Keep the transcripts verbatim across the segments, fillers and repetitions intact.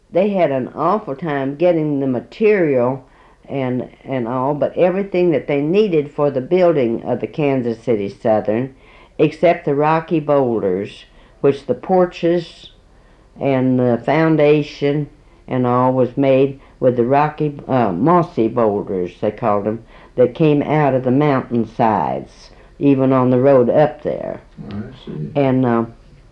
they had an awful time getting the material and and all, but everything that they needed for the building of the Kansas City Southern, except the rocky boulders, which the porches and the foundation and all was made with the rocky, uh, mossy boulders, they called them, that came out of the mountain sides, even on the road up there. I see. And uh,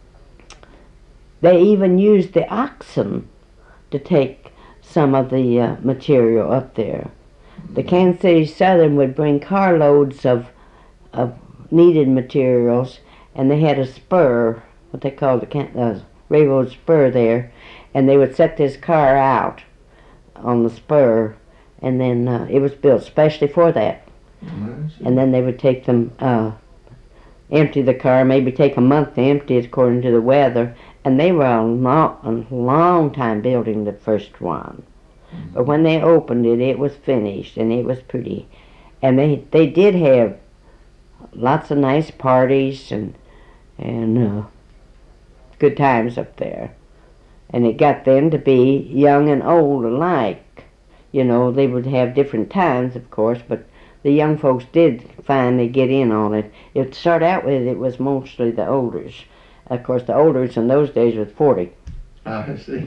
they even used the oxen to take some of the uh, material up there. The Kansas City Southern would bring carloads of of needed materials, and they had a spur, what they called the uh, railroad spur there, and they would set this car out on the spur, and then uh, it was built specially for that. And then they would take them, uh, empty the car, maybe take a month to empty it according to the weather, and they were a long, a long time building the first one. Mm-hmm. But when they opened it, it was finished, and it was pretty. And they they did have lots of nice parties and and uh, good times up there. And it got them to be young and old alike. You know, they would have different times, of course, but the young folks did finally get in on it. It started out with, it was mostly the olders. Of course, the olders in those days was forty. Ah, I see.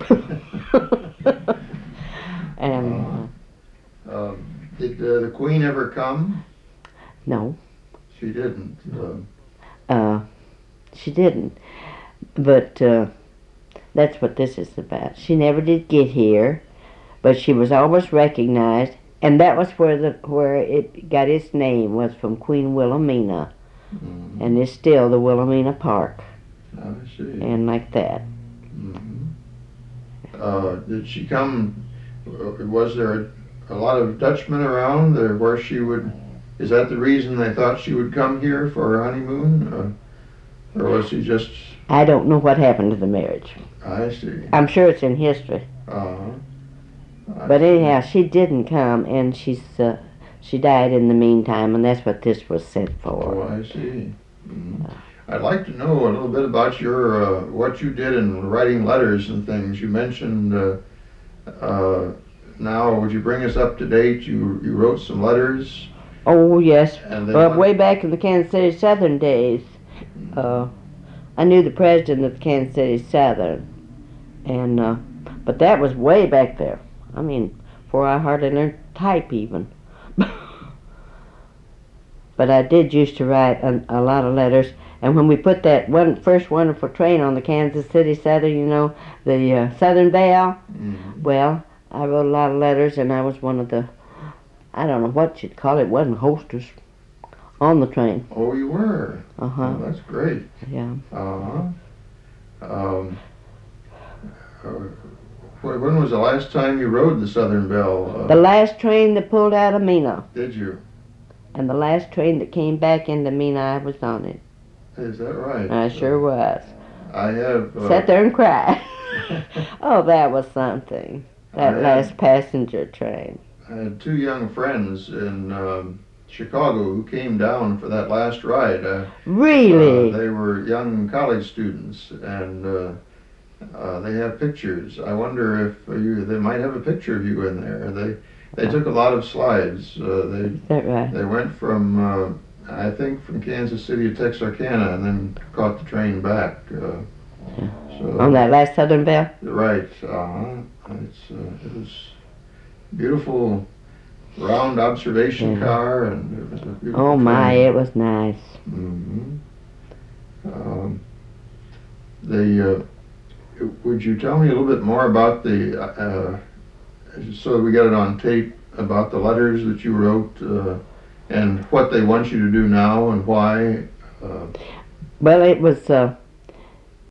and uh, uh, did uh, the Queen ever come? No. She didn't. Uh, uh, she didn't. But uh, that's what this is about. She never did get here, but she was always recognized, and that was where the where it got its name, was from Queen Wilhelmina, mm-hmm. and it's still the Wilhelmina Park. I see. And like that. Mm-hmm. Uh, did she come? Was there a lot of Dutchmen around there where she would? Is that the reason they thought she would come here for her honeymoon, uh, or was she just? I don't know what happened to the marriage. I see. I'm sure it's in history. Uh-huh. But anyhow, she didn't come, and she's uh, she died in the meantime, and that's what this was sent for. Oh, I see. Mm-hmm. I'd like to know a little bit about your uh, what you did in writing letters and things. You mentioned. Uh, uh, now, would you bring us up to date? You you wrote some letters. Oh yes, well, what? way back in the Kansas City Southern days, uh, I knew the president of the Kansas City Southern, and uh, but that was way back there. I mean, before I hardly learned to type even. But I did used to write a, a lot of letters, and when we put that one first wonderful train on the Kansas City Southern, you know, the uh, Southern Belle, mm-hmm. well, I wrote a lot of letters, and I was one of the, I don't know what you'd call it, wasn't hostess on the train. Oh, you were? Uh-huh. Oh, that's great. Yeah. Uh-huh. Um, uh, when was the last time you rode the Southern Belle? Uh, the last train that pulled out of Mina. Did you? And the last train that came back into Mina, I was on it. Is that right? I sure was. I have... Uh, Sat there and cried. Oh, that was something. That I last had, passenger train. I had two young friends in um, Chicago who came down for that last ride. Uh, really? Uh, they were young college students, and uh, uh, they have pictures. I wonder if you, they might have a picture of you in there. They they took a lot of slides. Uh, they Is that right? They went from uh, I think from Kansas City to Texarkana, and then caught the train back. Uh, yeah. so, on that last Southern Belle? Right. Uh-huh. It's, uh, it was beautiful, round observation yeah. car, and it was a beautiful Oh my, train. it was nice. Mm-hmm. Um, the uh, would you tell me a little bit more about the uh, so that we got it on tape, about the letters that you wrote uh, and what they want you to do now and why? Uh, well, it was uh,